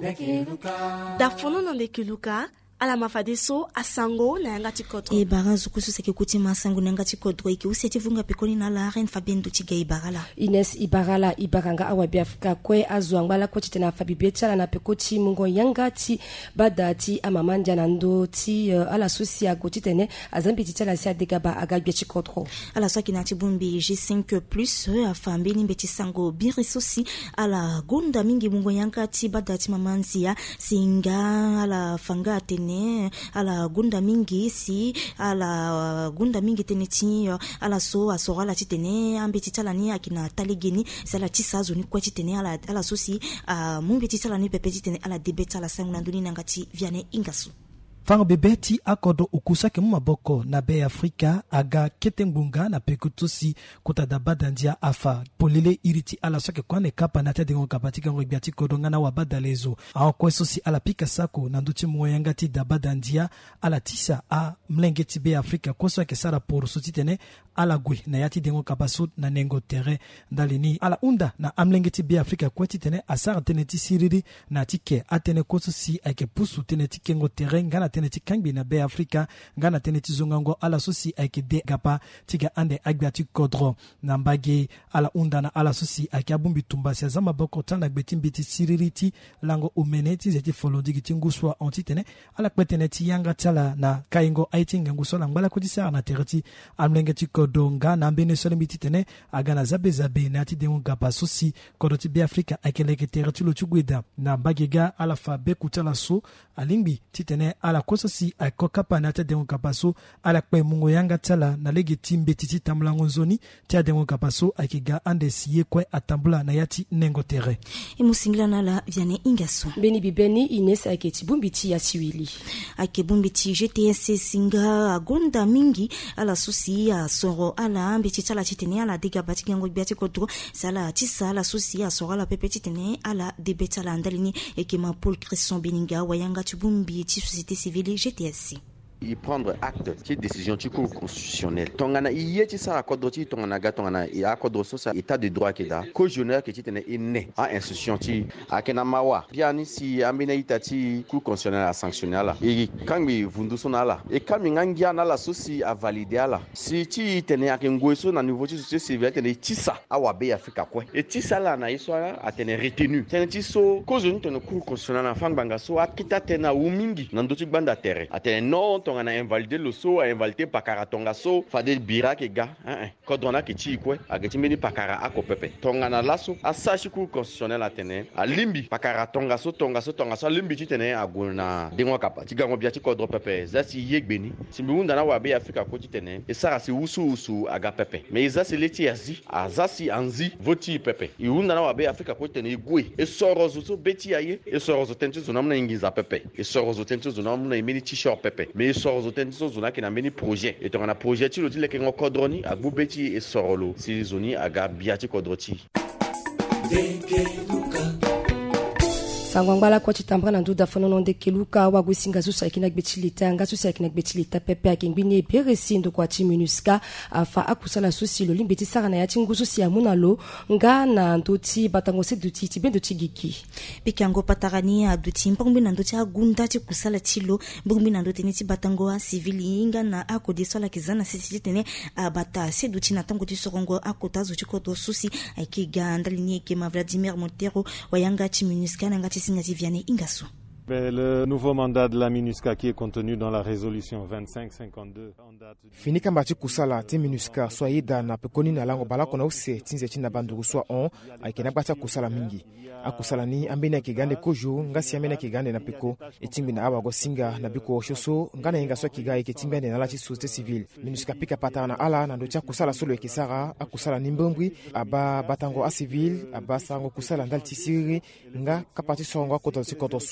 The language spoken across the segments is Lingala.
dafono na lekiluka ala mafadeso asango na yanga tikotro e barazu kusu ke kuti masango na yanga tikotro iki useti vunga pekoni na la reine Fabienne Dutiga Ibarala Ines Ibarala Ibaranga awabi Afrika kwe azuangwala kwa chitena Fabibietala na pekoti mungo yangati badati amamanja na ndoti ala susi ya gotitene azambi titala sia degaba agabye chikotro ala swaki na tibumbi G5 plus afambe ni mbeti sango birisosi ala gunda mingi mungo yangati badati mamanzia singa ala fanga tene ala gunda mingi si ala gunda mingi teneti ala so asorala titene ambeti tala ni akina taligeni sala tisazo ni kwa titene ala sosi mumbeti tala ni pepe titene ala debeta la sangu nduni nangati viane ingasu Fango bebeti akodo ukusake mumaboko na be Afrika aga ketengbunga na pekutusi kutada badandia afa polele iriti ala soke kwane kapa na tede ngo kapatika ngo biati kodonga na wabadalezo a kwesosi ala pika sako na nduchi moyangati da badandia ala tisa a mlengeti be Afrika kweso ke sara por sotitene ala gwe na yati dengo kapaso na nengo terrain dalini ala unda na amlengeti be Afrika kwetitene asara teneti siriri na tike atene kwesosi ake pusu teneti kengo terrain ngana teneti kangbi na be Afrika ngana teneti zongango ala sosi ake de gapa tiga ande agbiati kodro na mbage ala unda na ala sosi ake abumbi tumbasi azama boko tana gbetimbiti siririti lango umeneti zeti folodi gitinguswa antitene ala kweteneti yanga tala na kaingo aitinga ngusola ngala kodisa na tereti amlengeti kodonga na mbene solembiti tene agana zabe na ati dengo gapa sosi kodoti be Afrika ake leke tereti lo chugweda na mbagega ala fa be kutala so alingbi titene ala kososi akokapa na ate dengo kapaso ala kwe mungo yanga tala na lege timbe titi tamlango zoni tia dengo kapaso akiga ande siye kwe atambula na yati nengo tere imusingila na la viane ingaso beni bibeni Ines aketi bumbiti ya siwili ake bumbiti GTS singa agonda mingi ala susi ya soro ala ambiti tala titene ala diga batiki ngo biati kodro sala tisa ala susi ya soro ala pepe titene ala debeta la andalini ekema Paul Cresson Beninga wayanga tubumbi ti société civile GTS y prendre acte qui décision qui cour constitutionnelle tongana yeti sa kodro ti tongana ga tongana ya kodro so sa état de droit qui da cautionnaire qui tene inné a institution ti akena mawa biani si ambina itati cour constitutionnelle a sanctionner la et kambi vundu sonala et kambi ngangia na la sosi a valider la si ti tene akengo so na niveau ti société civile tene ti sa awa be Afrika kwe et ti sa la na iso a tene retenu tene ti so cautionnaire tene cour constitutionnelle na fang banga so akita tena umingi na ndoti gbanda terre atene non on a invalidé le saut, a invalidé Pakara Tonga so, fadel bira ke ga, kodona ke chi kwe, a getimeni Pakara ako pepe. Tonga na laso, a sachi cour constitutionnel atene, a limbi Pakara Tonga so, limbi ti tene a guna dengo kapa, ti gango biati kodro pepe, zasi yek beni, si mbiunda na wabe Afrika ko ti tene, e sara si usu aga pepe. Me zasi leti yazi, a zasi anzi, voti pepe. Iunda na wabe Afrika ko ti tene igwe, e sorozo so beti aye, e sorozo tenti zonamna ingiza pepe, e sorozo tenti zonamna imeni t-shirt pepe. Me sorozo tenti zona ki na meni projet et on a projet ti lo ti leke ngo kodroni a gbubeti e sorolo si zoni aga biati kodroti sangwangwala kwa chitambra na nduda fonono de keluka wagusinga zusa ikina gbechilita nga zusa ikina gbechilita pepe akingbini beresi ndo kwa ti MINUSCA afa akusala susi lo limbeti sara na yati ngusu si amuna lo nga na ndoti batango se duti ti bendo ti giki pikango patarani a duti mbongbi na ndoti agunda ti kusala tilo mbongbi na ndoti ni ti batango a civili inga na akode sola kizana sisi tene bata se duti na tango ti sorongo akota zuti koto susi aikiga ndalini kema Vladimir Montero wayanga ti MINUSCA na ngati Vianney Ingasso. Le nouveau mandat de la MINUSCA qui est contenu dans la résolution 2552 fini kamba ti kusala ti MINUSCA so yida na pekoni na lango bala kona use tinze ti na bandugu so on aikena bata kusala mingi akusala ni ambena kigande kojo ngasi amena kigande na peko etimbi na abago singa na biko shoso ngana inga so kiga eketimbi na la ti société civile MINUSCA pika pata na ala na ndocha kusala solo ekisara akusala nimbongwi aba batango a civil aba sango kusala ndal ti siri nga kapati songo koto si koto so aikiga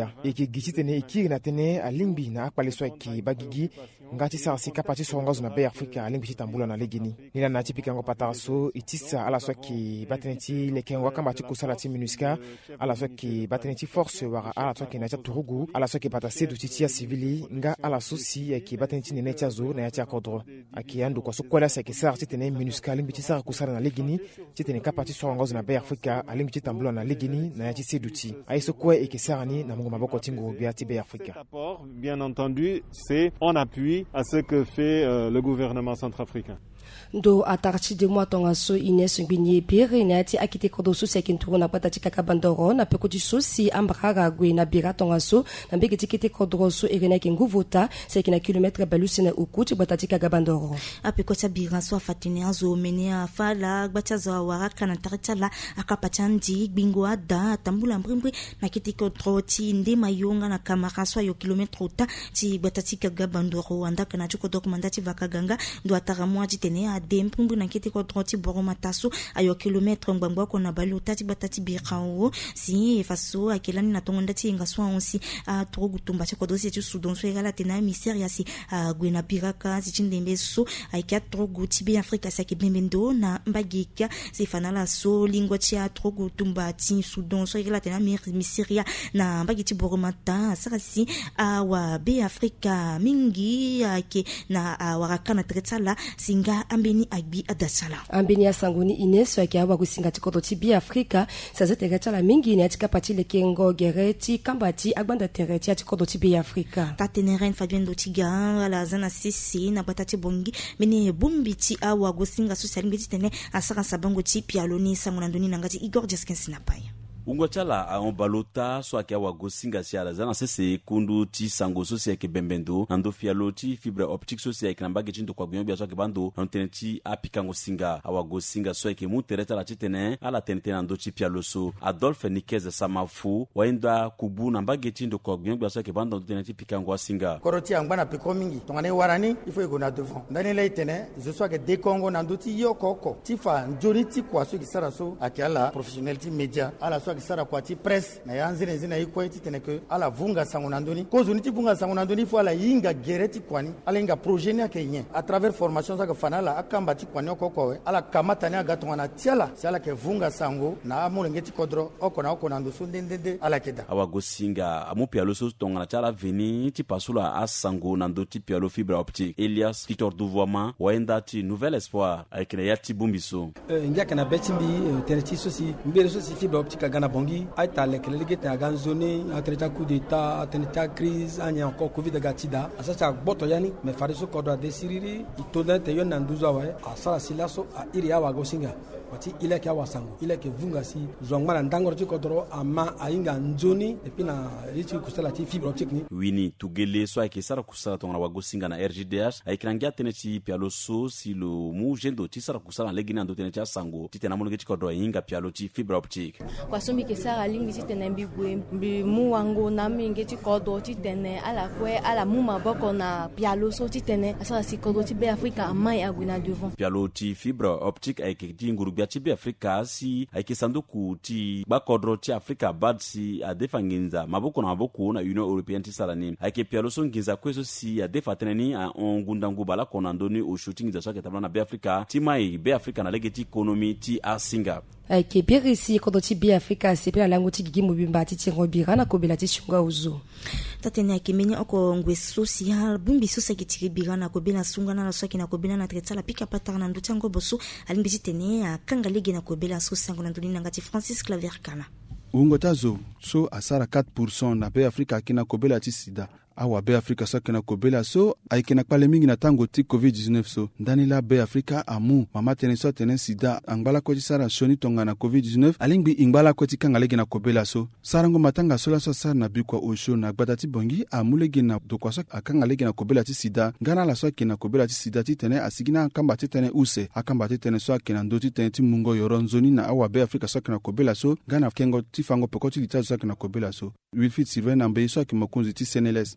Afrika eki gichitene ikiri na tene alimbi na akpaleswa ki bagigi ngati sa si kapati so ngazo na Bay Afrika alimbi chitambula na legini nila na chipika ngo pataso itisa ala so ki bateneti lekenwa kamba chikusala ti MINUSCA ala so ki bateneti force wara ala so ki na turugu ala so ki patase du titia civili nga ala so si ki bateneti ne tia zo na ya tia kodro akiandu kwa so kwala sa ki sar chitene MINUSCA alimbi chisa kusala na legini chitene kapati so ngazo na Bay Afrika alimbi chitambula na legini na ya chiseduti aiso kwa ekisarani na mungu maboko tingo biati Bay Afrika. Bien entendu, c'est en appui à ce que fait le gouvernement centrafricain. ndo atarchi de moi tonga so Ines Ngwinye Pire na ati akite kodo so sekinturu na pata chika kabandoro na pekoti so si ambraga gwe na bira tonga so na mbeke tikite kodo so irena kinguvota sekina kilometre balusina ukuti bata chika kabandoro apekota bira so afatine azo menea fala gbachaza waraka na taritala akapachandi bingo ada tambula mbrimbri na kitiko troti nde mayonga na kamara so yo kilometre uta ti bata chika kabandoro andaka na chuko dokumandati vakaganga ndo ataramwa jitene adempumbu na kiti kwa troti boroma taso ayo kilometre ngwangwa kona bali utati batati birawo si faso akelani na tongonda ti ngaswa onsi a trogu tumba cha kodosi ti Sudan so egala tena miseria si gwena biraka si chindembe so aikia trogu ti Bay Afrika sa ke bembendo na mbagika si fanala so lingwa ti trogu tumba ti Sudan so egala tena miseria na mbagiti boroma ta sara si wa Bay Afrika mingi ke na warakana tretsala singa ambeni agbi adasala ambeni asanguni Ines wa kiawa kusinga tikoto ti Bay Afrika sazete gachala mingi ni atika patile kengo gereti kambati agbanda tereti atikoto ti Bay Afrika tateneren Fabien Dotiga la zana sisi na batati bongi meni bumbi ti awa kusinga social media tene asaka sabango ti pialoni samuna ndoni nangati Igor Jeskens na paya ungwachala a balota so akia wagosinga siala zana sese kundu ti sango so se ke bembendo ando fialo ti fibre optique so se ke nambage chindo kwa gnyobia so ke bando anteneti apikango singa awagosinga so ke mutereta la titene ala tenete ando ti pialo so Adolphe Nikeze Samafu waenda kubu nambage chindo kwa gnyobia so ke bando anteneti pikango singa koroti angwana piko mingi tongane warani il faut igona devant ndani la itene je so ke de Congo nando ti yokoko ti fa njoni ti kwa so ki sara so akiala professionnel ti media ala so kisara kwa ti presse na yanzine zina iko iti teneke ala vunga sango nandoni kozo niti vunga sango nandoni fo ala yinga gereti kwani ala yinga projet ni akenye à travers formation sa ka fanala akamba ti kwani okoko ala kamata ni agato na tiala si ala ke vunga sango na amulengeti kodro oko nando so ndende ala keda awa gosinga amu pialo so tonga na tiala veni ti pasula asango nando ti pialo fibre optique Elias Victor Douvoama waenda ti Nouvel Espoir avec ne yati bumbiso ngaka na betimbi teneti so si mbere so si fibre optique gana bongi aita lekelege ta ganzone atreta coup d'état atreta crise anya encore covid gatida asacha boto yani me fariso kodo desiriri itoda te yona nduza wa asala silaso a iri awa gosinga wati ile ke awasango ile ke vunga si zongmana ndangoro ti kodoro ama ainga nzoni epi na richi kusala ti fibre optique ni wini tugele so ke sara kusala tonga wa gosinga na RGDH aikrangia teneti pialo so si lo mu jendo ti sara kusala legina ndo teneti asango ti tena mono ti kodoro inga pialo ti fibre optique kwa sombi ke sara lingi ti tene mbi mu wango na mingi ti kodo ti tene ala kwe ala mu maboko na pialo so ti tene asara si kodo ti Bay Afrika amai aguna devant pialo ti fibre optique aike ti ngurubia ti Bay Afrika si aike sanduku ti bakodro ti Afrika bad si adefanginza maboko na maboko na Union Européenne ti salani aike pialo so nginza kweso si adefateneni a ongundangu bala konandoni o shooting za soke tabla na Bay Afrika ti mai Bay Afrika na legeti economy ti asinga ke birisi kodo ti Bay Afrika sepela lango ti gigi mobimba ti ngobira na kobela ti shunga uzu tatene akimenya oko ngwe social bumbi so sa kitiri birana kobela sunga na so kina kobela na tretala pika patara na nduti ngo boso alimbi ti tene akanga lege na kobela so sango na nduni ngati Francis Claver Kala ungotazo so asara 4% na Bay Afrika kina kobela ti sida awa Bay Afrika so kena kobela so aikena pale mingi na tango ti COVID-19 so ndani la Bay Afrika amu mama tene so tene sida angbala ko ti sara shoni tonga na COVID-19 alingbi ingbala ko ti kanga lege na kobela so sarango matanga so la so sara na bikwa osho na gbata ti bongi amulege na dokwa so akanga lege na kobela ti sida ngana la so kena kobela ti sida ti tene asigina kamba ti tene use akamba ti tene so kena ndo ti tene ti mungo yoro nzoni na awa Bay Afrika so kena kobela so ngana kengo ti fango poko ti lita so kena kobela so Wilfried Sylvain Nambe so ki mokunzi ti Seneles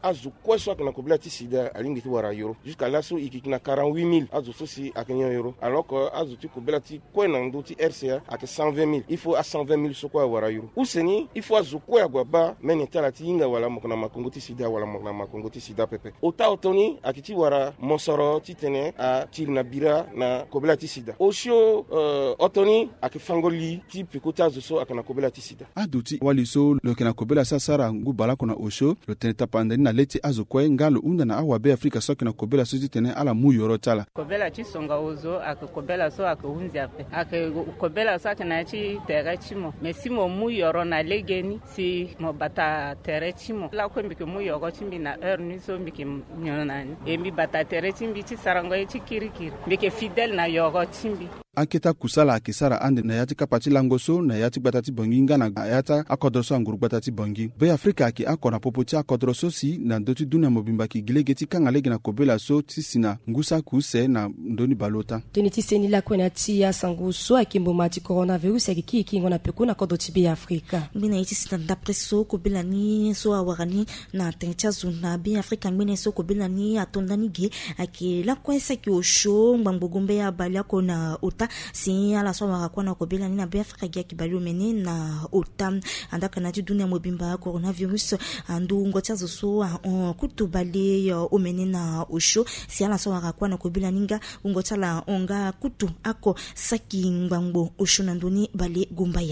azu quoi soit que na kobela ti sida alingi ti wara euro jusqu'à là so ikikina 48 000 azu so si akenyo euro alors que azu ti kobela ti quoi na ndo ti RCA at 120 000 il faut à 120 000 so quoi wara euro useni il faut azu quoi agwaba meni tala ti inga wala mokna makongo ti sida wala mokna makongo ti sida pepe ota otoni akiti wara monsoro ti tene a til na bira na kobela ti sida osho otoni akifangoli ti pekota azu so akana kobela ti sida aduti waliso lo kena kobela sasara ngu bala kona osho lo tene tapandani na leti azu kwe ngalo unda na awa be Afrika so kena kobela so ti tene ala mu yoro tala kobela ti songa ozo akobela so akunzi ape akobela so akana ti tere chimo mesimo mu yoro na legeni si mo bata tere chimo la ko mbike mu yoro chimbi na heure ni so mbike nyonani e mbi bata tere chimbi ti sarango ti kirikiri mbike fidèle na yoro chimbi anketa kusala akisara ande na yati kapati langoso na yati batati bongi ngana ayata akodroso anguru batati bongi be Afrika ki akona popoti akodroso si na ndoti dunia mobimba ki gilegeti kanga legi na kobela so tisina ngusa kuse na ndoni balota teniti seni la kwena ti ya sanguso akimbo mati coronavirus aki kingo na pekuna kodoti be Afrika mbina iti sita dapre so kobela ni so awarani na tencha zuna be Afrika mbina so kobela ni atondani ge aki la kwesa ki osho mbangogombe ya bali akona uta si ala so wakakwana kobela ni na be Afrika gia kibali umene na uta andaka na ti dunia mobimba coronavirus andu ngocha zo kutubale umene na usho si ala so wakakwana kobela ninga ngocha la onga kutu ako saki ngbango usho na ndoni bale gumbaya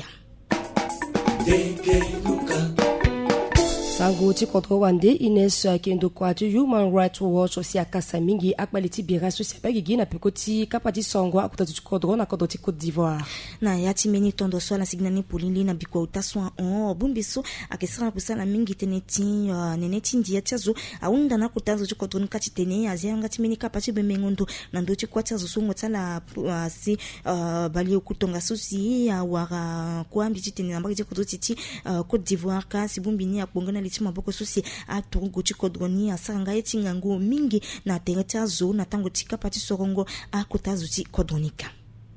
sango ti kontro wande ines kendo kwati Human Rights Watch osi akasa mingi akbaliti bira so sepagi gina pekoti kapati songo akuta ti kodro na kodoti Côte d'Ivoire na yati meni tondo so la signani polili na biko utaswa bumbiso akesara kusala mingi teneti neneti ndia chazo aunda na kutazo ti kodro nkati tene azia ngati meni kapati bemengondo na ndoti kwachazo so ngotala si bali okutonga so si wara kwambi ti tene ambaki ti kodoti ti Côte d'Ivoire ka si bumbini akbongana litima boko susi atungu chikodroni asanga eti ngango mingi na tereta zo na tango tika pati sorongo akutazu ti kodronika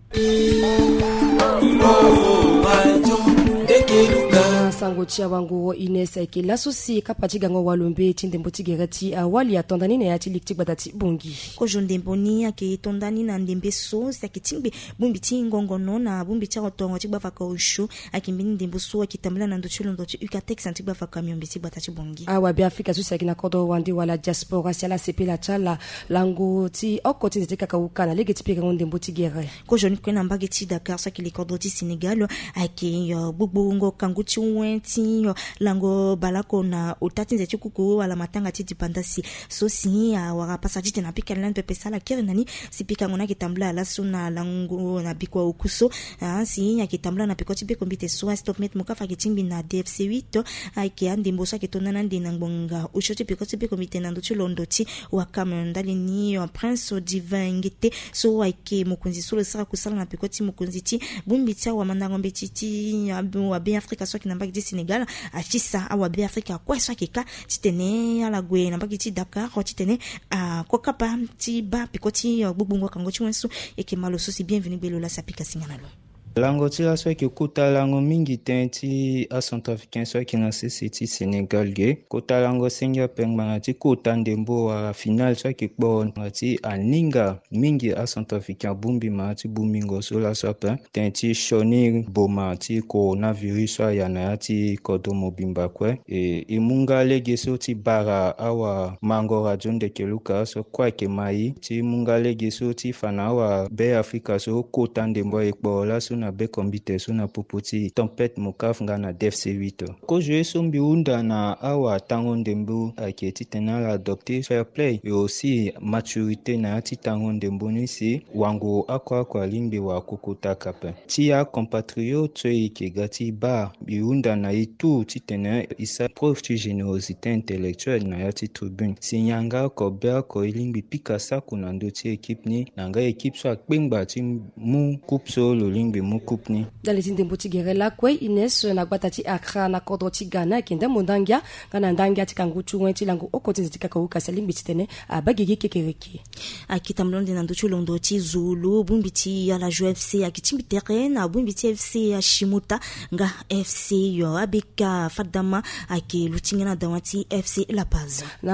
sango chia wangu inesa ke la sosi kapati gango walombe tindembo tigerati awali atondani na yati likti badati bongi ko jondembo ni ake tondani na ndembe so sakitimbe bumbi ti ngongono na bumbi cha otongo ti bafaka osho akimbini ndembo so akitambula na ndochulo ndoti ukatex anti bafaka myombe ti badati bongi awa be Afrika so sakina kodo wandi wala diaspora sala sepela chala lango ti okoti te kakauka lege ti pika ndembo tigere ko joni kwena mbage ti Dakar so ki kodo ti Senegal ake bubungo kanguti wenti lango balako na utati nze chikuku wala matanga ti dipandasi so si wara pasaji te na pika lan pepe sala kere nani si pika ngona kitambla la suna lango na bikwa ukuso si ya kitambla na piko ti be kombite so stop met muka fakitimbi na DFC 8 ake andi mbosa kitona na ndina ngbonga ushoti piko ti be kombite na ndochi londo ti wakam ndali ni prince divin ngite so ake mukunzi so le sara kusala na piko ti mukunzi ti bumbi ti wa manangombe ti wa be Afrika so ki nambaki ti Senegal achisa awa be Afrika kwa so kika ti tene ala gwe nambaki ti Dakar ti tene kokapa ti ba pikoti gbubungo kango ti wensu eke malo so si bienvenue belo la sapika singana lo lango ti aso ki kuta lango mingi ten ti a Centrafricain so ki na sisi ti Senegal ge kuta lango sengia pengma ti kuta ndembo a final so ki kpo ti aninga mingi a Centrafricain bumbi ma ti bumingo so la so ten ti shoni boma ti coronavirus so ya na ti kodo mobimba kwe e munga lege so ti bara awa mango radio de keluka so kwa ke mai ti munga lege so ti fana awa be Afrika so kuta ndembo e kpo la so na be kombite so na popoti tempête mokaf nga na DFC 8 ko jouer sombi unda na awa tango ndembo ake ti tena la adopter fair play et aussi maturité na ti tango ndembo ni si wango akwa limbi wa kukuta kape ti ya compatriote ke gati ba unda na itu ti tena isa preuve ti générosité intellectuelle na ya ti tribune si nyanga ko bia ko limbi pika saku na ndo ti équipe ni nanga équipe so akpengba ti mu coupe so lo limbi mu coupe ni dale ti ndembo ti gere la kwe Ines na gbata ti Accra na kodro ti Ghana ke ndembo ndangia kana ndangia ti kangu chuwen ti lango okoti ti kakauka salimbi ti tene abagege kekereke akitamlonde na ndochu londo ti Zulu bumbi ti ala jo FC akitimbi terrain na bumbi ti FC Shimuta nga FC yo abika fadama ake lutinga na dawati FC La Paz